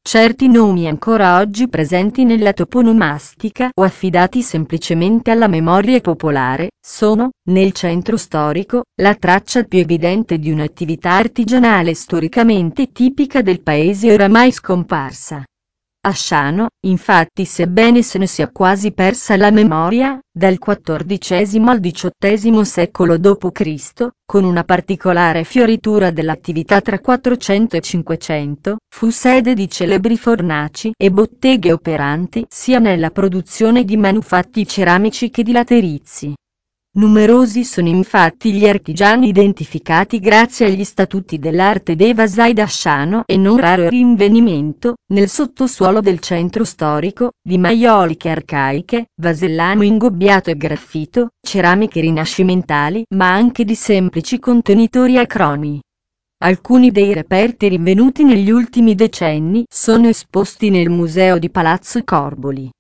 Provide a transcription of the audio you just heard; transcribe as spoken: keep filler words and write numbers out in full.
Certi nomi ancora oggi presenti nella toponomastica o affidati semplicemente alla memoria popolare, sono, nel centro storico, la traccia più evidente di un'attività artigianale storicamente tipica del paese oramai scomparsa. Asciano, infatti, sebbene se ne sia quasi persa la memoria, dal quattordicesimo al diciottesimo secolo dopo Cristo, con una particolare fioritura dell'attività tra quattrocento e cinquecento, fu sede di celebri fornaci e botteghe operanti sia nella produzione di manufatti ceramici che di laterizi. Numerosi sono infatti gli artigiani identificati grazie agli statuti dell'arte dei vasai d'Asciano e non raro è rinvenimento, nel sottosuolo del centro storico, di maioliche arcaiche, vasellamo ingobbiato e graffito, ceramiche rinascimentali ma anche di semplici contenitori a croni. Alcuni dei reperti rinvenuti negli ultimi decenni sono esposti nel Museo di Palazzo Corboli.